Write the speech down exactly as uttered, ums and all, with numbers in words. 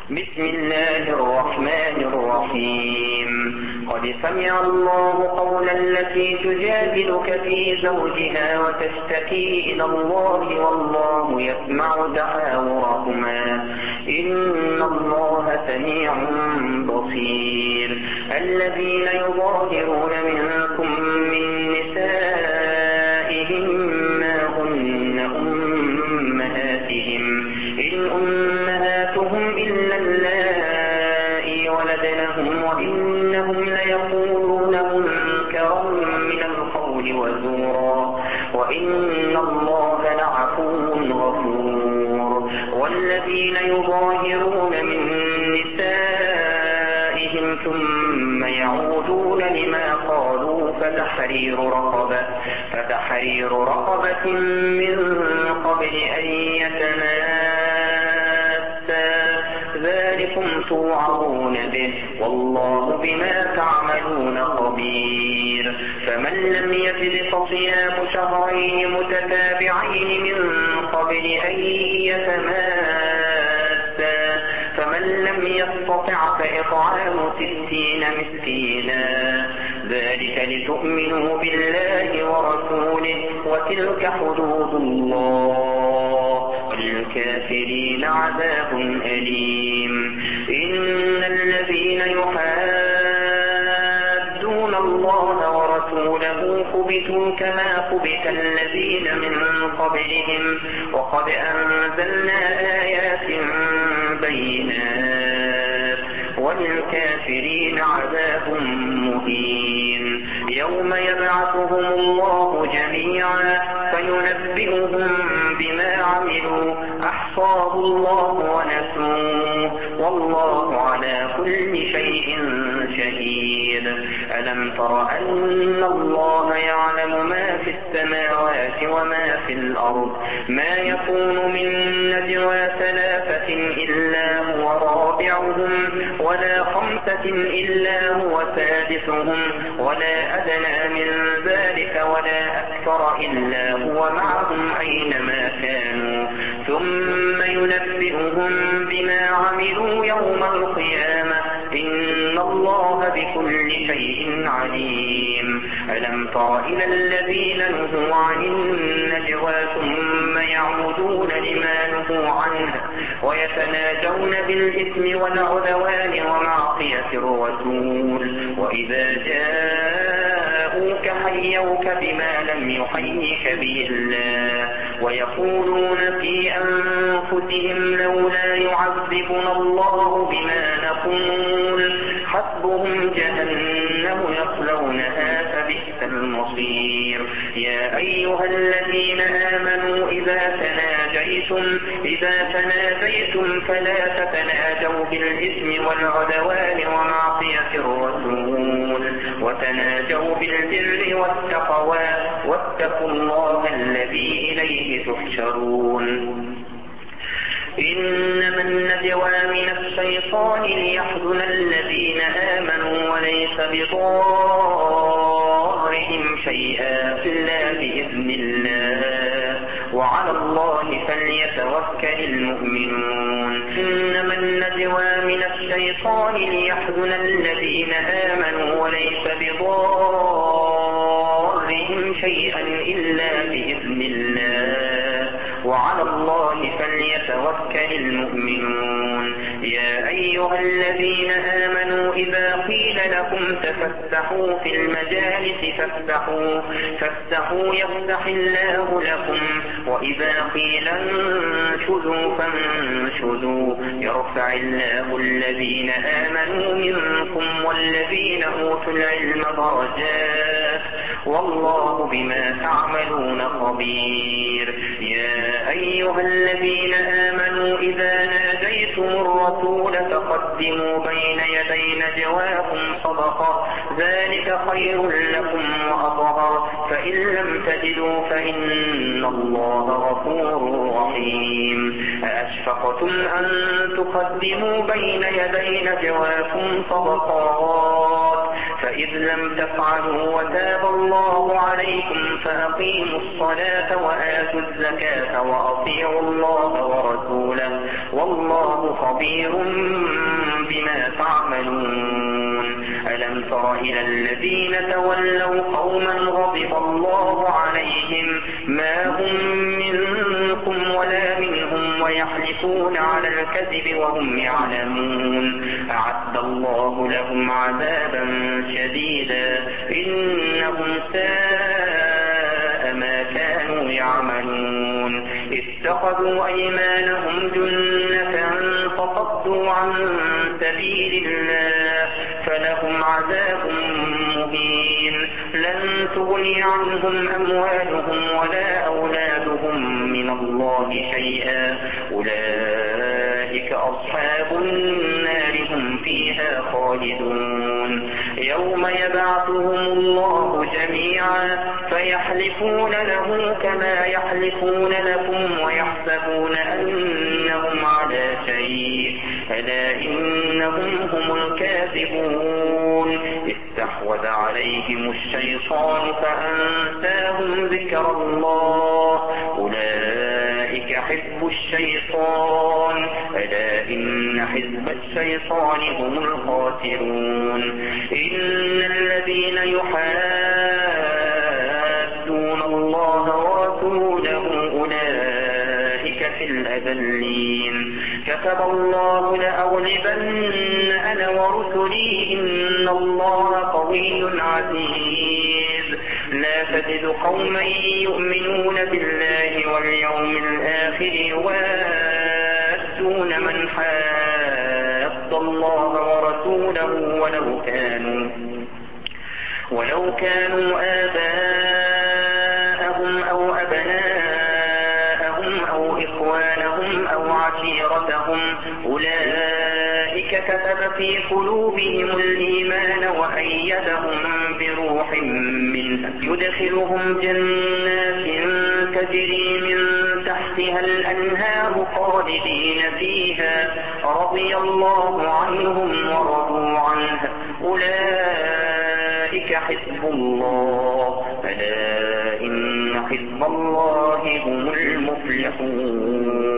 بسم الله الرحمن الرحيم. قد سمع الله قول التي تجادلك في زوجها وتشتكي إلى الله والله يسمع تحاوركما إن الله سميع بصير. الذين يظاهرون منكم من نسائهم ما هن أمهاتهم إن أمهاتهم إلا اللائي ولدنهم وإنهم ليقولون منكرا من القول وزورا وإن الله لعفو غفور. والذين يظاهرون من نسائهم ثم يعودون لما قالوا فتحرير رقبة فتحرير رقبة من قبل أن يتماسا ذلكم توعظون به والله بما تعملون خبير. فمن لم يجد فصيام شهرين متتابعين من قبل أن يتماسا فمن لم يستطع فإطعام ستين مسكينا ذلك لتؤمنوا بالله ورسوله وتلك حدود الله وللكافرين عذاب أليم. إن الذين يحادون الله ورسوله كبتوا كما كبت الذين من قبلهم وقد أنزلنا آيات بينات وللكافرين عذاب مهين. يوم يبعثهم الله جميعا فينبئهم بما عملوا أحصاه الله ونسوه والله على كل شيء شهيد. ألم تر أن الله يعلم ما في السماوات وما في الأرض ما يكون من نجوى ثلاثة إلا هو رابعهم ولا خمسة إلا هو سادسهم ولا أدنى من ذلك ولا أكثر إلا هو معهم أينما كانوا ثم ينبئهم بما عملوا يوم القيامة إن الله بكل شيء عليم. ألم تر إلى الذين نهوا عن النجوى ثم يعودون لما نهوا عنه ويتناجون بالإثم والعدوان ومعصية الرسول وإذا جاءوك حيوك بما لم يحيك به الله ويقولون في أنفسهم لولا يعذبنا الله بما نقول حسبهم جهنم يصلونها فبئس المصير. يا أيها الذين آمنوا إذا تناجيتم إذا تناجيتم فلا تتناجوا بالإثم والعدوان ومعصية الرسول وتناجوا بالبر والتقوى واتقوا الله الذي إليه تحشرون. إنما النجوى من الشيطان ليحزن الذين آمنوا وليس بضارهم شيئا إلا بإذن الله وعلى الله فليتوكل المؤمنون. إنما النجوى من الشيطان ليحزن الذين آمنوا وليس بضارهم شيئا إلا بإذن الله وعلى الله فليتوكل المؤمنون. يا أيها الذين آمنوا إذا قيل لكم تفسحوا في المجالس فافسحوا فافسحوا يفسح الله لكم وإذا قيل انشزوا فانشزوا يرفع الله الذين آمنوا منكم والذين أوتوا العلم درجات والله بما تعملون خبير. يا أيها الذين آمنوا إذا ناجيتم الرسول فقدموا بين يدي نجواكم صدقة ذلك خير لكم وأطهر فإن لم تجدوا فإن الله غفور رحيم. أأشفقتم أن تقدموا بين يدي نجواكم صدقات فإذ لم تفعلوا وتاب الله عليكم فأقيموا الصلاة وآتوا الزكاة وأطيعوا الله ورسوله والله خبير بما تعملون. ألم تر إلى الذين تولوا قوما غضب الله عليهم ما هم منكم ولا منهم ويحلفون على الكذب وهم يعلمون أعد الله لهم عذابا شديدا إنهم ساء ما كانوا يعملون. اتخذوا أيمانهم جنة فصدوا عن سبيل الله فلهم عذاب مهين لن تغني عنهم أموالهم ولا أولادهم من الله شيئا أولئك أصحاب النار هم فيها خالدون. يوم يبعثهم الله جميعا فيحلفون له كما يحلفون لكم ويحسبون أنهم على شيء ألا إنهم هم الكاذبون. استحوذ عليهم الشيطان فأنساهم ذكر الله أولئك حزب الشيطان ألا إن حزب الشيطان هم الخاسرون. إن الذين يحادون الله ورسوله أولئك في الأذلين. كتب الله لأغلبن أنا ورسلي إن الله قوي عزيز. لا تجد قوما يؤمنون بالله واليوم الآخر يوادون من حاد الله ورسوله ولو كانوا ولو كانوا آباءهم أو أبناءهم أو إخوانهم أو عشيرتهم أولئك كتب في قلوبهم الإيمان وأيدهم بروح منه يدخلهم جنات تجري من تحتها الأنهار خالدين فيها رضي الله عنهم ورضوا عنه أولئك حزب الله ألا إن حزب الله هم المفلحون.